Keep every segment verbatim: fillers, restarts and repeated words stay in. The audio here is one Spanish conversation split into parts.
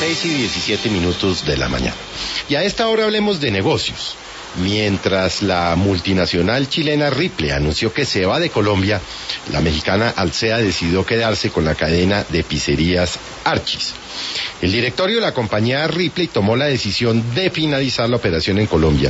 seis y diecisiete minutos de la mañana. Y a esta hora hablemos de negocios. Mientras la multinacional chilena Ripley anunció que se va de Colombia, la mexicana Alsea decidió quedarse con la cadena de pizzerías Archis. El directorio de la compañía Ripley tomó la decisión de finalizar la operación en Colombia.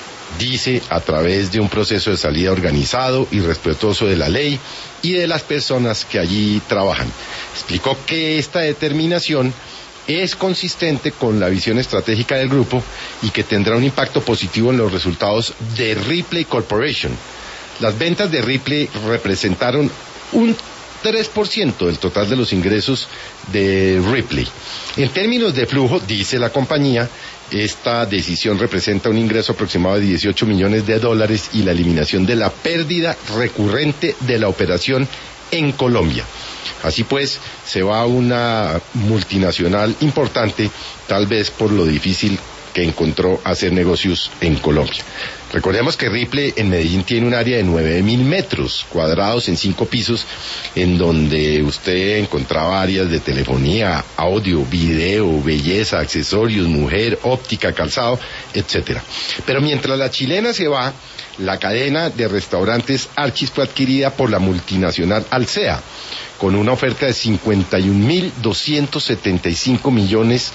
Dice a través de un proceso de salida organizado y respetuoso de la ley y de las personas que allí trabajan. Explicó que esta determinación es consistente con la visión estratégica del grupo y que tendrá un impacto positivo en los resultados de Ripley Corporation. Las ventas de Ripley representaron un tres por ciento del total de los ingresos de Ripley. En términos de flujo, dice la compañía, esta decisión representa un ingreso aproximado de dieciocho millones de dólares y la eliminación de la pérdida recurrente de la operación en Colombia. Así pues, se va una multinacional importante, tal vez por lo difícil que encontró hacer negocios en Colombia. Recordemos que Ripley en Medellín tiene un área de nueve mil metros cuadrados en cinco pisos, en donde usted encontraba áreas de telefonía, audio, video, belleza, accesorios, mujer, óptica, calzado, etcétera. Pero mientras la chilena se va, la cadena de restaurantes Archis fue adquirida por la multinacional Alsea, con una oferta de cincuenta y un mil doscientos setenta y cinco millones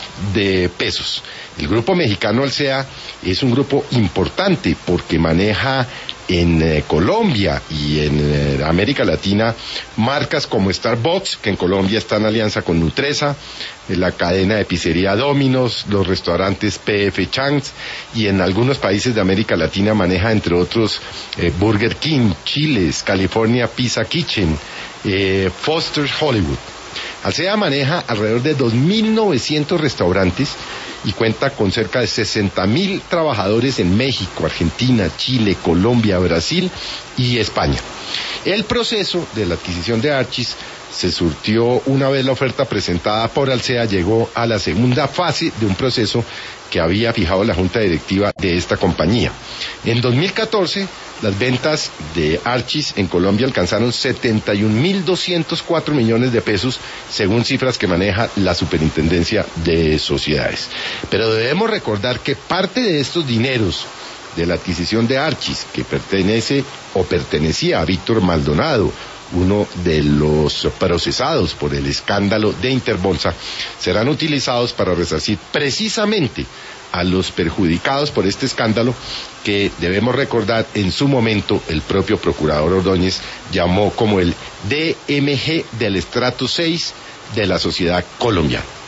de pesos. El grupo mexicano Alsea es un grupo importante porque maneja en eh, Colombia y en eh, América Latina marcas como Starbucks, que en Colombia está en alianza con Nutresa, eh, la cadena de pizzería Domino's, los restaurantes P F Chang's, y en algunos países de América Latina maneja entre otros eh, Burger King, Chili's, California Pizza Kitchen, eh, Foster's Hollywood. Alsea maneja alrededor de dos mil novecientos restaurantes y cuenta con cerca de sesenta mil trabajadores en México, Argentina, Chile, Colombia, Brasil y España. El proceso de la adquisición de Archis se surtió una vez la oferta presentada por Alsea llegó a la segunda fase de un proceso que había fijado la junta directiva de esta compañía. En dos mil catorce, las ventas de Archis en Colombia alcanzaron setenta y un mil doscientos cuatro millones de pesos, según cifras que maneja la Superintendencia de Sociedades. Pero debemos recordar que parte de estos dineros de la adquisición de Archis, que pertenece o pertenecía a Víctor Maldonado, uno de los procesados por el escándalo de Interbolsa, serán utilizados para resarcir precisamente a los perjudicados por este escándalo que, debemos recordar, en su momento el propio procurador Ordóñez llamó como el D M G del estrato seis de la sociedad colombiana.